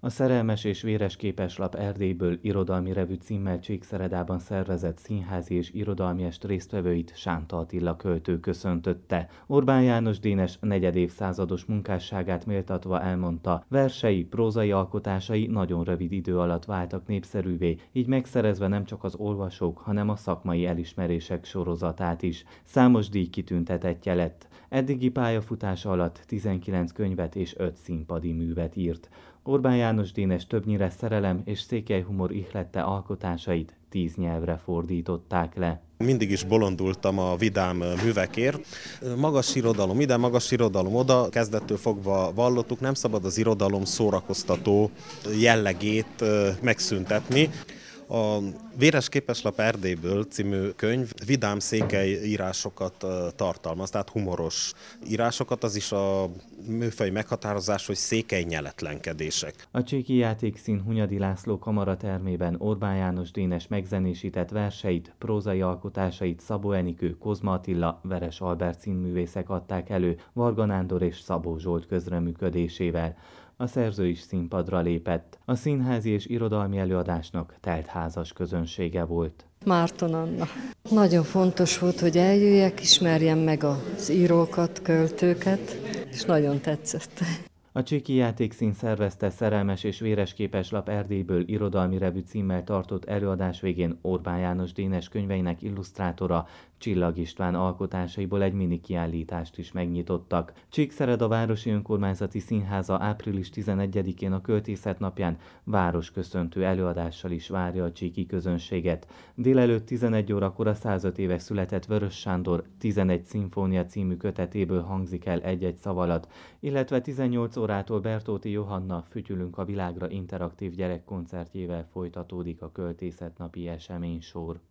A Szerelmes és véres képeslap Erdélyből irodalmi revű címmel Csíkszeredában szervezett színházi és irodalmi est résztvevőit Sánta Attila költő köszöntötte. Orbán János Dénes negyedévszázados munkásságát méltatva elmondta, versei, prózai alkotásai nagyon rövid idő alatt váltak népszerűvé, így megszerezve nem csak az olvasók, hanem a szakmai elismerések sorozatát is. Számos díj kitüntetettje lett. Eddigi pályafutása alatt 19 könyvet és 5 színpadi művet írt. Orbán János Dénes többnyire szerelem és székelyhumor ihlette alkotásait 10 nyelvre fordították le. Mindig is bolondultam a vidám művekért. Magas irodalom ide, magas irodalom oda, kezdettől fogva vallottuk, nem szabad az irodalom szórakoztató jellegét megszüntetni. A Véres képeslap Erdélyből című könyv vidám székely írásokat tartalmaz, tehát humoros írásokat, az is a műfaj meghatározás, hogy székely nyeletlenkedések. A Cséki Játékszín Hunyadi László kamaratermében Orbán János Dénes megzenésített verseit, prózai alkotásait Szabó Enikő, Kozma Attila, Veres Albert színművészek adták elő Varga Nándor és Szabó Zsolt közreműködésével. A szerző is színpadra lépett. A színházi és irodalmi előadásnak teltházas közönsége volt. Márton Anna. Nagyon fontos volt, hogy eljöjjek, ismerjem meg az írókat, költőket, és nagyon tetszett. A Cséki Játékszín szervezte Szerelmes és véres képeslap Erdélyből irodalmi revű címmel tartott előadás végén Orbán János Dénes könyveinek illusztrátora Csillag István alkotásaiból egy mini kiállítást is megnyitottak. Csíkszereda Városi Önkormányzati Színháza április 11-én a Költészet napján városköszöntő előadással is várja a csíki közönséget. Délelőtt 11 órakor a 105 éve született Vörös Sándor 11 szimfónia című kötetéből hangzik el egy-egy szavalat, illetve 18 órától Bertóti Johanna Fütyülünk a világra interaktív gyerekkoncertjével folytatódik a költészetnapi eseménysor.